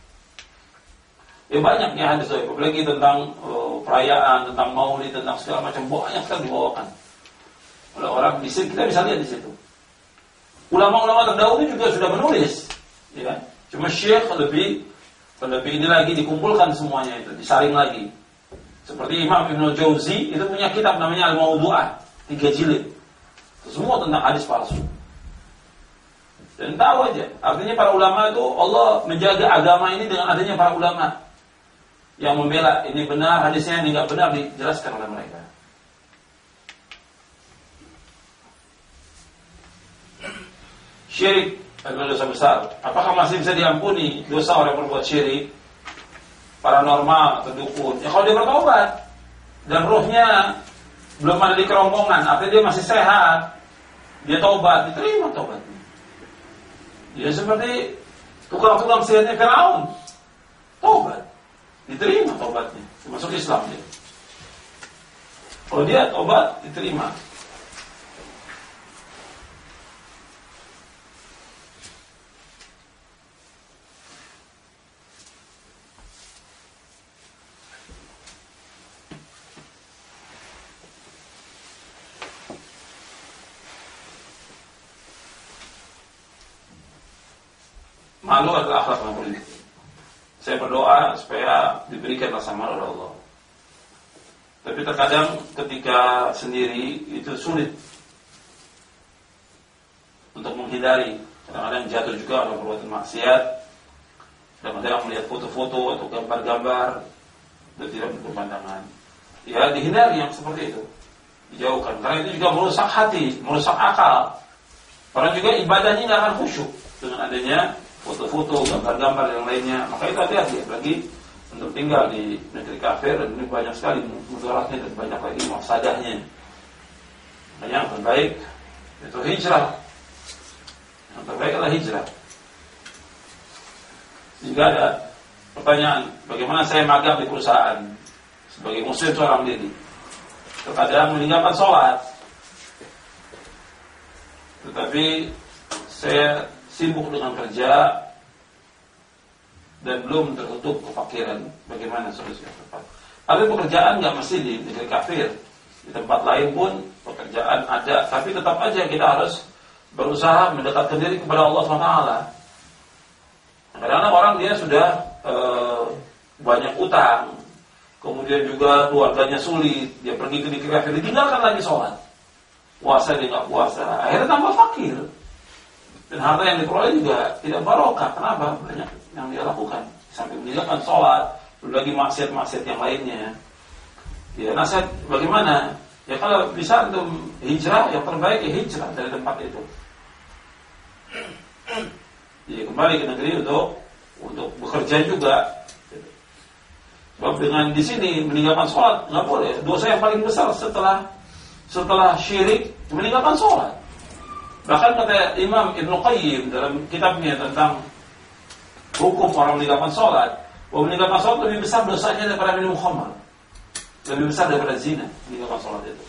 Ya banyak ya hadis dhaif, apalagi tentang uh, perayaan, tentang maulid, tentang segala macam, banyak sekali dibawakan oleh orang. Di sini kita bisa lihat di situ. Ulama-ulama terdahulu juga sudah menulis, ya. Cuma Syekh lebih lebih ini lagi dikumpulkan semuanya itu, disaring lagi. Seperti Imam Ibnu Jauzi itu punya kitab namanya Al-Mawdu'ah, tiga jilid. Semua tentang hadis palsu. Dan tahu aja, artinya para ulama itu Allah menjaga agama ini dengan adanya para ulama yang membela ini benar, hadisnya ini enggak benar, dijelaskan oleh mereka. Syirik adalah dosa besar. Apakah masih bisa diampuni dosa orang berbuat syirik? Paranormal atau dukun? Ya kalau dia bertobat dan ruhnya belum ada di kerongkongan, artinya dia masih sehat, dia tobat, diterima tobatnya. Dia seperti tukang-tukang sihirnya Firaun, tobat, diterima tobatnya, masuk Islam dia. Kalau dia tobat, diterima. Malu adalah akhlak yang mulia. Saya berdoa supaya diberikan rasa malu oleh Allah. Tapi terkadang ketika sendiri itu sulit untuk menghindari. Kadang-kadang jatuh juga dalam perbuatan maksiat. Kadang-kadang melihat foto-foto atau gambar-gambar dan tidak berpandangan. Ya dihindari yang seperti itu, dijauhkan. Karena itu juga merusak hati, merusak akal. Orang juga ibadahnya nggak akan khusyuk dengan adanya foto-foto, gambar-gambar yang lainnya. Maka itu hati-hati lagi untuk tinggal di negeri kafir, dan ini banyak sekali mudaratnya dan banyak lagi mafsadahnya. Makanya yang terbaik itu hijrah. Yang terbaik adalah hijrah. Jika ada pertanyaan, bagaimana saya magang di perusahaan sebagai muslim seorang diri, terkadang meninggalkan sholat, tetapi saya sibuk dengan kerja dan belum tertutup kefakiran. Bagaimana solusi yang tepat? Tapi pekerjaan nggak mesti di negeri kafir, di tempat lain pun pekerjaan ada. Tapi tetap aja kita harus berusaha mendekatkan diri kepada Allah subhanahu wa taala. Kadang-kadang orang dia sudah uh, banyak utang, kemudian juga keluarganya sulit, dia pergi ke dikir kafir, ditinggalkan lagi sholat, puasa dia nggak puasa, akhirnya tambah fakir, dan harta yang diperoleh juga tidak barokah. Kenapa? Banyak yang dia lakukan, sampai meninggalkan sholat, belum lagi maksiat-maksiat yang lainnya. Ya, nasihat bagaimana? Ya kalau bisa untuk hijrah, yang terbaik ya hijrah dari tempat itu. Ya kembali ke negeri untuk untuk bekerja juga. Sebab dengan di sini meninggalkan sholat nggak boleh. Dosa yang paling besar setelah setelah syirik meninggalkan sholat. Bahkan kata Imam Ibnu Qayyim dalam kitabnya tentang hukum orang meninggalkan sholat, bahwa meninggalkan sholat lebih besar dosanya daripada minum khamar, lebih besar daripada zina meninggalkan sholat itu.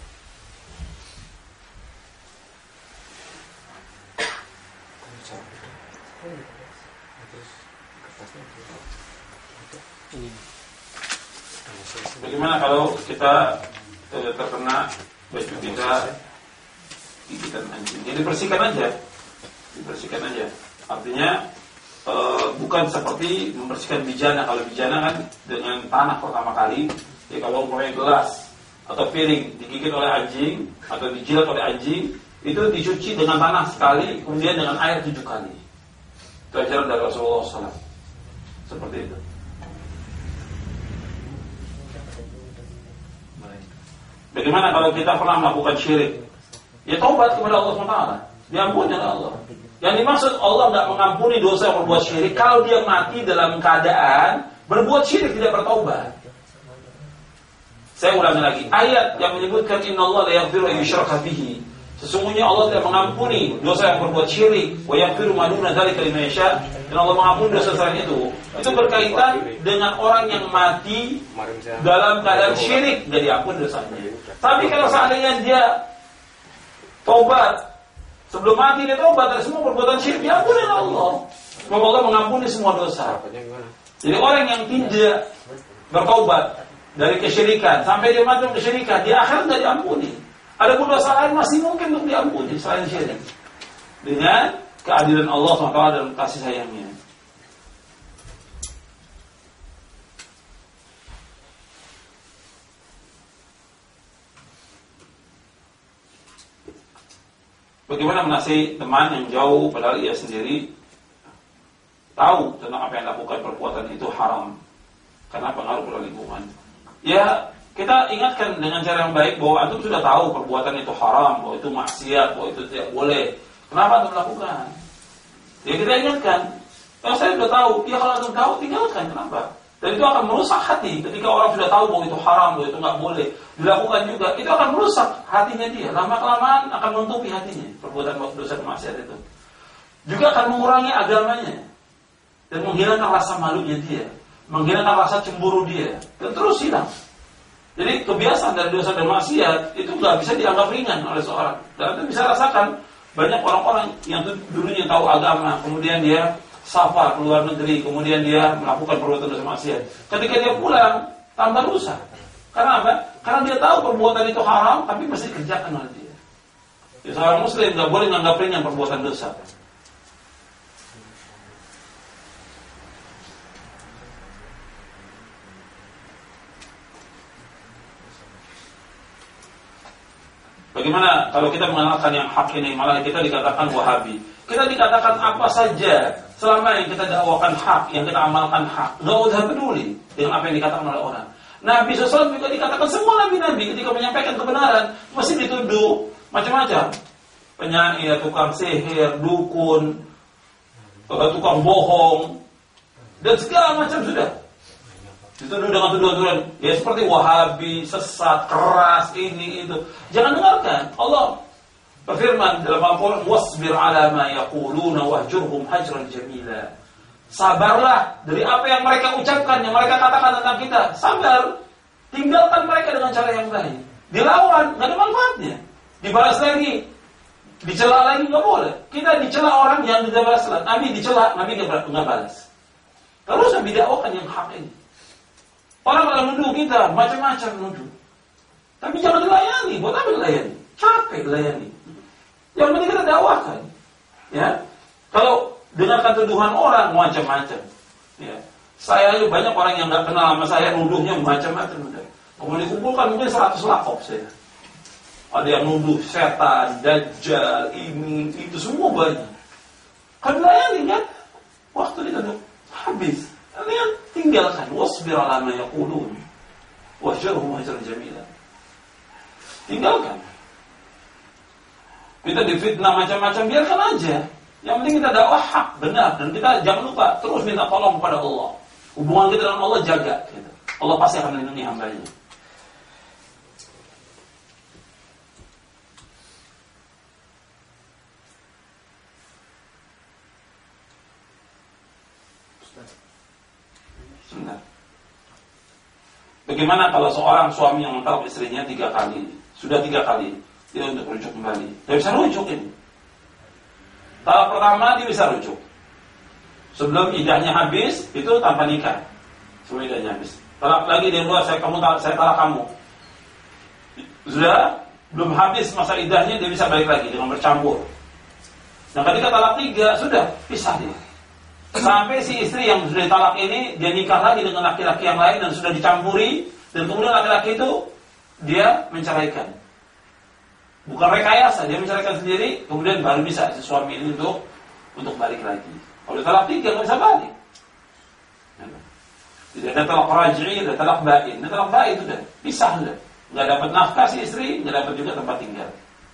Bagaimana kalau kita terkena baju kita gigitan anjing? Ya dibersihkan aja, dibersihkan aja. Artinya e, bukan seperti membersihkan bijana. Kalau bijana kan dengan tanah pertama kali. Ya kalau umpamanya gelas atau piring digigit oleh anjing atau dijilat oleh anjing, itu dicuci dengan tanah sekali, kemudian dengan air tujuh kali. Itu ajaran dari Rasulullah shallallahu alaihi wasallam. Seperti itu. Bagaimana kalau kita pernah melakukan syirik? Ya taubat kepada Allah subhanahu wa taala, diampuni oleh Allah. Yang dimaksud Allah nggak mengampuni dosa yang berbuat syirik kalau dia mati dalam keadaan berbuat syirik tidak bertaubat. Saya ulangi lagi, ayat yang menyebutkan innallaha la yaghfiru an yushraka bihi. Sesungguhnya Allah tidak mengampuni dosa yang berbuat syirik, wa yaghfiru ma duna dzalika liman yasha. Dan Allah mengampuni dosa selain itu. Itu berkaitan dengan orang yang mati dalam keadaan syirik, jadi diampuni dosanya. Tapi kalau seandainya dia taubat, sebelum mati dia taubat dari semua perbuatan syirik, diampuni oleh Allah. Semoga Allah mengampuni semua dosa. Jadi orang yang tidak bertaubat dari kesyirikan sampai dia mati dalam kesyirikan, di akhirat tidak diampuni. Ada pun dosa lain masih mungkin untuk diampuni selain syirik, dengan keadilan Allah subhanahu wa taala dan kasih sayangnya. Bagaimana menasihati teman yang jauh padahal ia sendiri tahu tentang apa yang dilakukan perbuatan itu haram karena pengaruh pada lingkungan. Ya, kita ingatkan dengan cara yang baik bahwa antum sudah tahu perbuatan itu haram, bahwa itu maksiat, bahwa itu tidak boleh. Kenapa antum melakukan? Ya kita ingatkan. Kalau saya sudah tahu, ya kalau antum tahu tinggalkan. Kenapa? Dan itu akan merusak hati. Ketika orang sudah tahu bahwa itu haram, bahwa itu nggak boleh dilakukan juga, itu akan merusak hatinya dia. Lama kelamaan akan menutupi hatinya perbuatan dosa maksiat itu. Juga akan mengurangi agamanya dan menghilangkan rasa malunya dia, menghilangkan rasa cemburu dia, dan terus hilang. Jadi kebiasaan dari dosa dan maksiat itu nggak bisa dianggap ringan oleh seorang. Dan itu bisa rasakan banyak orang-orang yang dulunya tahu agama, kemudian dia safar ke luar negeri, kemudian dia melakukan perbuatan dosa maksiat. Ketika dia pulang, tambah rusak. Karena apa? Karena dia tahu perbuatan itu haram, tapi mesti dikerjakan oleh dia. Jadi seorang muslim nggak boleh menganggap ringan perbuatan dosa. Bagaimana kalau kita mengenalkan yang hak ini, malah kita dikatakan Wahabi. Kita dikatakan apa saja selama yang kita dakwakan hak, yang kita amalkan hak, nggak usah peduli dengan apa yang dikatakan oleh orang. Nabi shallallahu alaihi wasallam juga dikatakan semua nabi-nabi ketika menyampaikan kebenaran mesti dituduh macam-macam, penyair, tukang sihir, dukun, tukang bohong, dan segala macam sudah dituduh dengan tuduhan-tuduhan ya seperti Wahabi, sesat, keras, ini itu. Jangan dengarkan. Allah berfirman dalam Al-Qur'an, "Wasbir 'ala ma yaquluna wahjurhum hajran jamila." Sabarlah dari apa yang mereka ucapkan, yang mereka katakan tentang kita. Sabar. Tinggalkan mereka dengan cara yang baik. Dilawan, enggak ada manfaatnya. Dibalas lagi, dicela lagi enggak boleh. Kita dicela orang yang tidak balas. Nabi dicela, Nabi enggak balas. Terus Nabi dakwakan yang hak ini. Orang akan menuduh kita, macam-macam menuduh. Tapi jangan dilayani. Buat apa dilayani? Capek dilayani. Yang penting kita dakwakan. Ya. Kalau dengarkan tuduhan orang macam-macam. Ya. Saya aja banyak orang yang nggak kenal sama saya nuduhnya macam-macam. Kemudian dikumpulkan mungkin seratus lakop saya. Ada yang nuduh setan, dajjal, ini, itu semua banyak. Kan layani kan? Waktu itu habis. Kalian tinggalkan. Wasbir ala ma yaqulun. Wahjarhum hajran jamila. Tinggalkan. Kita difitnah macam-macam, biarkan aja. Yang penting kita dakwah hak, benar. Dan kita jangan lupa terus minta tolong kepada Allah. Hubungan kita dengan Allah jaga. Gitu. Allah pasti akan melindungi hambanya. Sebentar. Bagaimana kalau seorang suami yang mentalak istrinya tiga kali, sudah tiga kali, dia untuk rujuk kembali? Dia bisa rujuk ini. Talak pertama dia bisa rujuk. Sebelum idahnya habis, itu tanpa nikah. Sebelum idahnya habis. Talak lagi dia luar, saya kamu talak, saya talak kamu. Sudah belum habis masa idahnya, dia bisa balik lagi dengan bercampur. Nah ketika talak tiga, sudah pisah dia. Sampai si istri yang sudah ditalak ini dia nikah lagi dengan laki-laki yang lain dan sudah dicampuri, dan kemudian laki-laki itu dia menceraikan. Bukan rekayasa, dia menceraikan sendiri, kemudian baru bisa si suami ini untuk untuk balik lagi. Kalau talak tiga nggak bisa balik. Tidak ada talak raj'i, ada talak bain. Ada talak bain itu dah pisah dah. Nggak dapat nafkah si istri, nggak dapat juga tempat tinggal.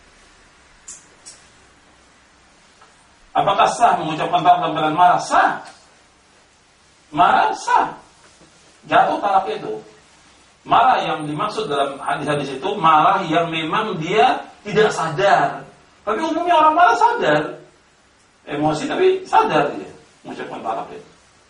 Apakah sah mengucapkan talak dalam keadaan marah? Sah. Marah sah. Jatuh talak itu. Marah yang dimaksud dalam hadis-hadis itu marah yang memang dia tidak sadar. Tapi umumnya orang marah sadar. Emosi tapi sadar dia mengucapkan talak itu.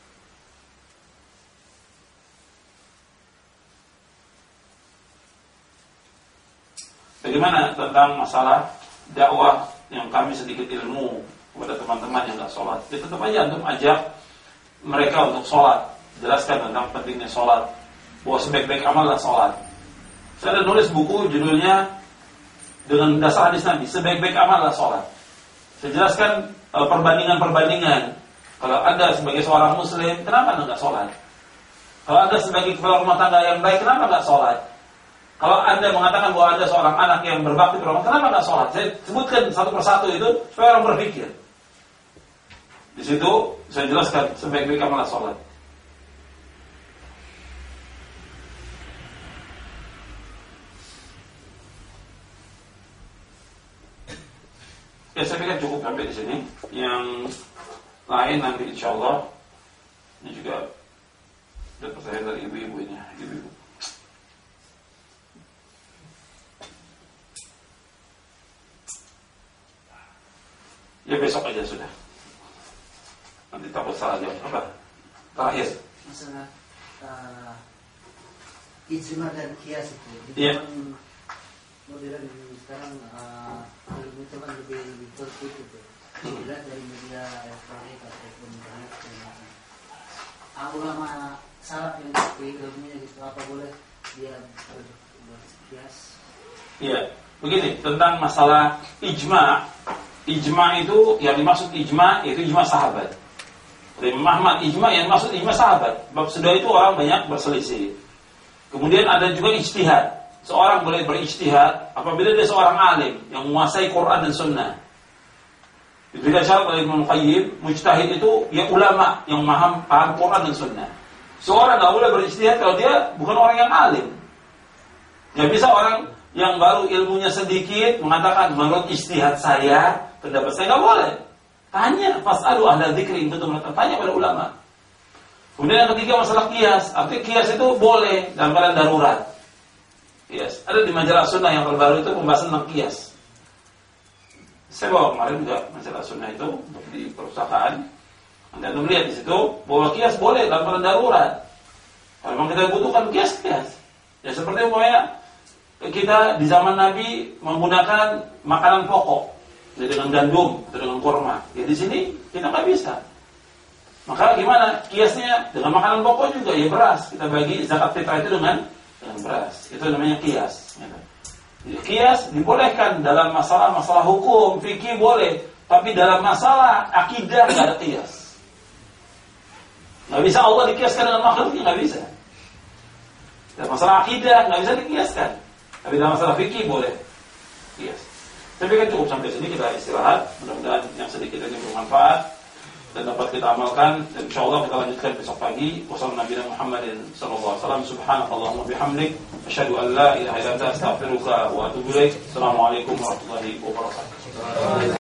Bagaimana tentang masalah dakwah yang kami sedikit ilmu kepada teman-teman yang tidak sholat? Ya tetap aja untuk ajak mereka untuk sholat. Jelaskan tentang pentingnya sholat, bahwa sebaik-baik amal adalah sholat. Saya ada nulis buku judulnya dengan dasar hadis Nabi, sebaik-baik amal adalah sholat. Saya jelaskan uh, perbandingan-perbandingan. Kalau Anda sebagai seorang muslim, kenapa Anda nggak sholat? Kalau Anda sebagai kepala rumah tangga yang baik, kenapa nggak sholat? Kalau Anda mengatakan bahwa Anda seorang anak yang berbakti pada orang, kenapa nggak sholat? Saya sebutkan satu persatu itu supaya orang berpikir. Di situ saya jelaskan sebaik-baik amal sholat. Ya saya pikir cukup sampai di sini. Yang lain nanti insya Allah ini juga ada pertanyaan dari ibu-ibu ini, ibu-ibu. Ya besok aja sudah. Nanti takut salah jawab. Apa? Terakhir. Masalah uh, ijma dan kias itu. Iya. Modern sekarang uh, itu kan lebih lebih tertutup itu. Dilihat dari media elektronik ataupun internet dan uh, ulama salaf yang seperti ilmunya gitu, apa boleh dia berkias? Iya. Begini tentang masalah ijma. Ijma itu yang dimaksud ijma itu ijma sahabat. Imam Ahmad ijma yang dimaksud ijma sahabat. Bab sudah itu orang banyak berselisih. Kemudian ada juga ijtihad. Seorang boleh berijtihad apabila dia seorang alim yang menguasai Quran dan Sunnah. Diberikan syarat oleh Ibnu Qayyim, mujtahid itu ya ulama yang paham paham Quran dan Sunnah. Seorang tidak boleh berijtihad kalau dia bukan orang yang alim. Tidak bisa orang yang baru ilmunya sedikit mengatakan menurut ijtihad saya, pendapat saya, nggak boleh. Tanya, fas'alu ahla dzikri, itu tanya pada ulama. Kemudian yang ketiga masalah kias. Artinya kias itu boleh dalam keadaan darurat. Kias. Ada di majalah Sunnah yang terbaru itu pembahasan tentang kias. Saya bawa kemarin juga majalah Sunnah itu di perpustakaan. Anda melihat di situ bahwa kias boleh dalam keadaan darurat. Kalau memang kita butuhkan kias, kias. Ya seperti umpamanya kita di zaman Nabi menggunakan makanan pokok, ya dengan gandum atau dengan kurma. Ya di sini kita nggak bisa. Maka gimana? Kiasnya dengan makanan pokok juga, ya beras. Kita bagi zakat fitrah itu dengan dengan beras. Itu namanya kias. Ya. Jadi, kias dibolehkan dalam masalah-masalah hukum, fikih boleh. Tapi dalam masalah akidah nggak ada kias. Nggak bisa Allah dikiaskan dengan makhluknya, nggak bisa. Dalam masalah akidah nggak bisa dikiaskan. Tapi dalam masalah fikih boleh kias. Tapi kan cukup sampai sini, kita istirahat. Mudah-mudahan yang sedikit ini bermanfaat dan dapat kita amalkan. Dan insyaallah kita lanjutkan besok pagi. Wassalamualaikum Muhammadin sallallahu alaihi wasallam. Subhanakallahumma bihamdik, asyhadu an la ilaha illa anta, astaghfiruka wa atubu ilaik. Assalamualaikum warahmatullahi wabarakatuh.